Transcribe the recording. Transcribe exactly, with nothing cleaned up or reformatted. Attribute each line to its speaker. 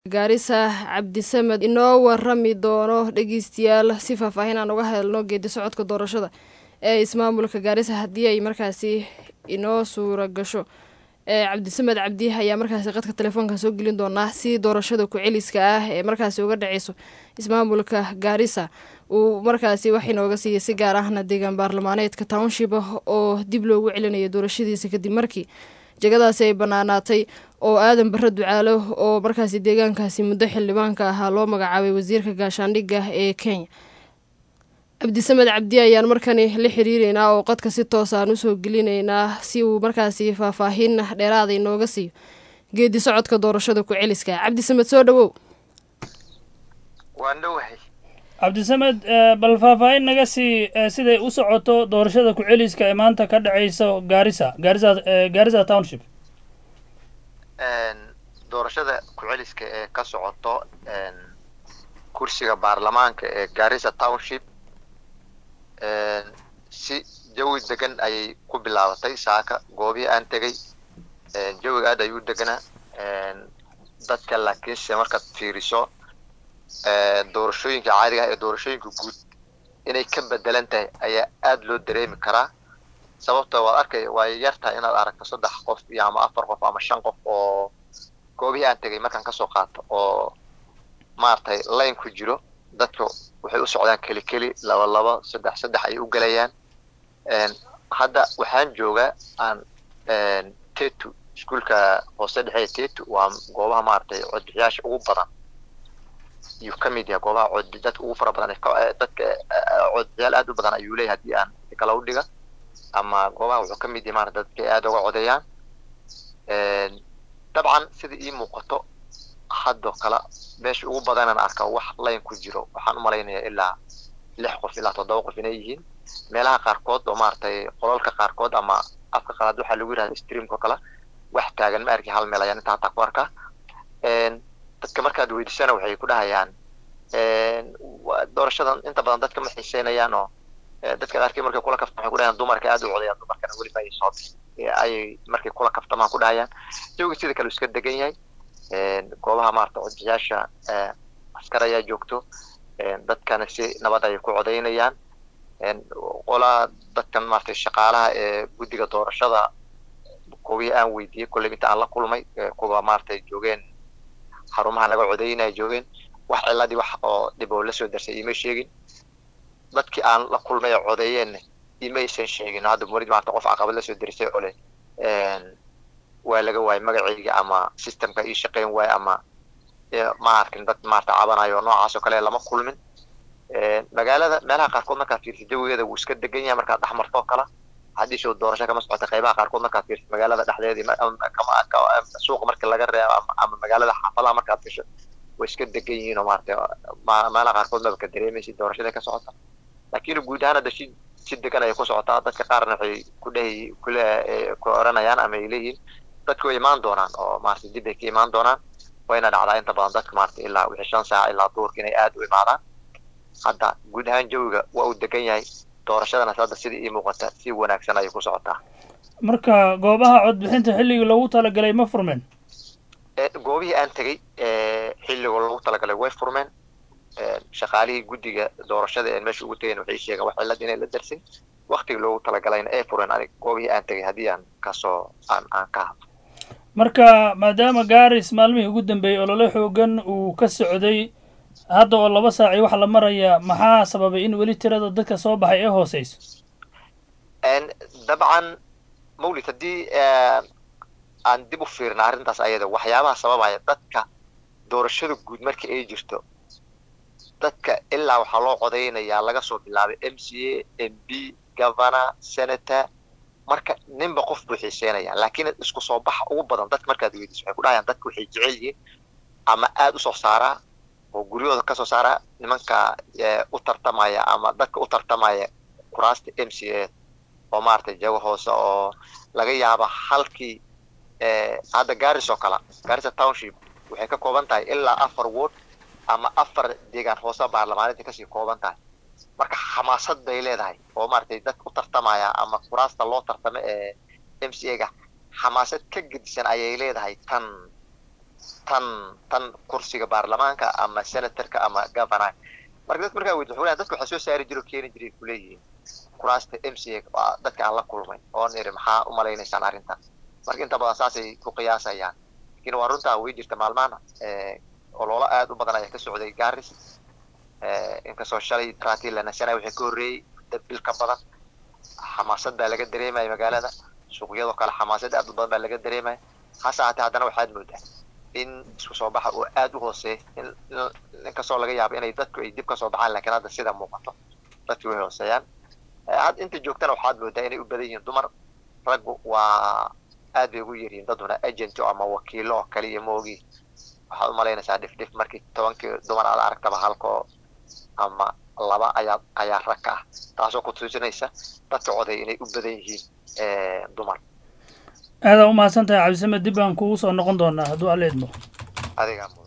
Speaker 1: Garissa Cabdisamed inoo warrami doono dhageystayaal si faahfaahin aan uga hadalno geedi socodka doorashada ee ismaamulka Garissa haddii ay markaasi inoo suura gasho. ee Cabdisamed Cabdi ayaa markaasi qadka telefoonka soo gelin doona si doorashada ku celiska ah ee markaasi uga dhaceyso ismaamulka Garissa uu markaasi wax inooga siiyay si gaar ahna deegaan baarlamaaneedka township oo dib loogu celinayo doorashadiisa kadib markii jagadaasi ay banaanaatay oo aadan barre ducaalo oo markaasi deegaankaasi muddo xildhibaanka ahaa loo magacaabay wasiirka gaashaandhigga ee Kenya. Cabdisamed Cabdi ayaan markani la xiriireynaa oo qadka si toos ah u soo gelinaynaa si uu markaasi faahfaahin dheeraad ah inooga siiyo geedi socodka doorashada ku celiska. Cabdisamed soo dhawow.
Speaker 2: waan dhawahay
Speaker 3: Cabdisamed bal faahfaahin naga sii siday u socoto doorashada ku celiska ee maanta ka dhaceyso Garissa Garissa Garissa Township.
Speaker 2: een doorashada ku celiska ee ka socoto een kursiga baarlamaanka ee Garissa Township een si jawi degan ay ku bilaabatay saaka goobi aan tagay een jawi aad ay u deganaa een dadka laakiin se markaad fiiriso ee doorashooyinka caadiga ah ee doorashooyinka guud inay ka bedelan tahay ayaa aad loo dareemi karaa sababtoo waa arkay way yartaa inaad aragto saddex qof iyo ama afar qof ama shan qof oo goobi aan tagay markaan ka soo qaato oo maartay line ku jiro dadku waxay u socdaan kali kali laba laba saddex saddex ay u galayaan een hadda waxaan joogaa aan een Tetu iskuulka hoose dhexe Tetu waa goobaha maartay codbixiyaasha ugu badan iyo kamid yahay goobaha cod dadka ugu fara badan dadka codbixiyaal aad u badan ayuu leeyahay haddii aan kala u dhiga ama goobaha wuxuu kamid yahay maartay dadka aad uga codeeyaan een dabcan sida ii muuqato hadda kala meesha ugu badan aan arkaa wax line ku jiro waxaan u maleynayaa ilaa lix qof ilaa toddoba qof inay yihiin meelaha qaarkood oo maartay qolalka qaarkood ama afka qalaad waxa lagu yiraahdaa streamka kala wax taagan ma arki hal meel ayaan inta ku arkaa een dadka markaad weydiisana waxay ku dhahayaan een doorashadan inta badan dadka ma xiiseynayaan oo dadka qaarkii markay kula kaftaan waxay ku dhahayaan dumarka aad u codeeyaan dumarkana weli ma ay soo ay markay kula kaftamaan ku dhahayaan jawiga sida kale iska degan yahay een goobaha maartay codbixiyaasha ee askar ayaa joogto een dadkana si nabad ay ku codeynayaan een qola dadkan maartay shaqaalaha ee guddiga doorashada kuwii aan weydiiyay kulli inta aan la kulmay kuwa maartay joogeen xarumaha laga codeynay joogeen wax ciladii wax oo dib oo la soo darsay ima sheegin dadkii aan la kulmay codeeyeen ima aysan sheegin hadda murid maartay qof caqabad la soo darsay oo leh een waa laga waay magacayga ama systemka ii shaqeyn waay ama ma arkin dad maartay cabanayo noocaas oo kale lama kulmin ee magaalada meelaha qaarkood marka fiirsi jawigeeda wuu iska degan yahay marka dhaxmarto kala hadii soo doorasho kama socoto qaybaha qaarkood marka fiirsi magaalada dhexdeedii kama suuq marka laga reebo ama magaalada xaafadaha marka fiirso way iska degan yihiin oo maartay meelaha qaarkood ma ka dareemaysid doorashada ka socota laakiin guud ahaan dadka si degan ay ku socotaa dadka qaarna waxay ku dhahay kula ku oranayaan ama ay leeyihiin dadku way imaan doonaan oo maartay dib ay ka imaan doonaan wayna dhacdaa inta badan dadka maartay ilaa wixii shan saac ilaa duurkii inay aad u imaadaan hadda guud ahaan jawiga waa uu degan yahay doorashadana hadda sida ii muuqata si wanaagsan ay ku socotaa
Speaker 3: marka goobaha codbixinta xilliga loogu talagalay ma furmeen
Speaker 2: ee goobihii aan tagay ee xilliga loogu talagalay way furmeen ee shaqaalihii guddiga doorashada ee meesha ugu tagay waxay sheegeen wax cilad inay la darsin waqtiga loogu talagalayna ay fureen aniga goobihii aan tagay haddii aan ka soo aan aan ka hadlo
Speaker 3: marka maadaama Garissa maalmihii ugu dambeeyay olole xoogan uu ka socday hadda oo laba saac wax la maraya maxaa sababay in weli tirada dadka soo baxay ee hooseyso
Speaker 2: een dabcan mawlid hadii aan dib u fiirnaa arrintaas ayada waxyaabaha sababaya dadka doorashada guud markii ay jirto dadka ilaa waxa loo codeynayaa laga soo bilaabay M C A M P governor senator marka ninba qof buu xiiseynaya laakiin isku soo bax ugu badan dadka markaad weydiiso waxay ku dhahayaan dadku waxay jecel yihiin ama aad u soo saaraa oo guryooda ka soo saara nimanka u tartamaya ama dadka u tartamaya kuraasta M C A oo maartay jago hoose oo laga yaabo halkii ee hadda Garissa oo kala Garissa Township waxay ka kooban tahay ilaa afar ward ama afar deegaan hoose baarlamaaneed ka sii kooban tahay marka xamaasad bay leedahay oo maartay dadka u tartamaya ama kuraasta loo tartamo ee M C A ga xamaasad ka gedisan ayay leedahay tan tan tan kursiga baarlamaanka ama senatorka ama governor marka dadka markaa weydiin xulaan dadku waxa soo saari jiro keeni jiray ku leeyihiin kuraasta M C A waa dadka aan la kulmay oo niri maxaa u maleynaysaan arrintan marka inta badan saasay ku qiyaasayaan laakiin waa runtaa way jirta maalmahan ee oloola aad u badan ayaa ka socday Gaaris ee inkastoo shalay traatii lana sanay wixii ka horreeyay bil ka badan xamaasad baa laga dareemay magaalada suuqyada kale xamaasad aad u badan baa laga dareemay hasaate haddana waxaad moodaa in isku soo baxa oo aad u hooseeyo in inkastoo laga yaabo inay dadku ay dib ka soo baxaan laakiin hadda sida muuqato dadku way hooseeyaan had inta joogtana waxaad moodaa inay u badan yihiin dumar raggu waa aad bay ugu yaryihiin daduna agent ama wakiilo oo kale iyo moogi waxaad u malaynaysaa dhif-dhif markii tobankii dumar aad aragtaba halkoo ama laba ayaa ayaa rag ah taasoo ku tusinaysa dadka coday inay u badan yihiin dumar
Speaker 3: aad u mahadsantahay Cabdisamed dib baan kugu soo noqon doonaa hadduu alla idmo
Speaker 2: adiga